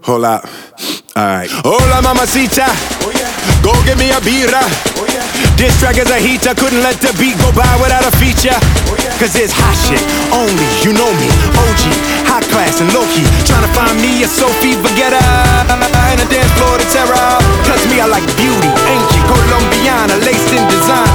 Hold up. Alright. Hola mamacita. Oh, yeah. Go get me a birra. Oh, yeah. This track is a heater. Couldn't let the beat go by without a feature. Oh, yeah. Cause it's hot shit only. You know me. OG. High class and low key. Trying to find me a Sophie Vergara. In a dance floor to terror. Cause me, I like beauty. Ancient Colombiana. Laced in design.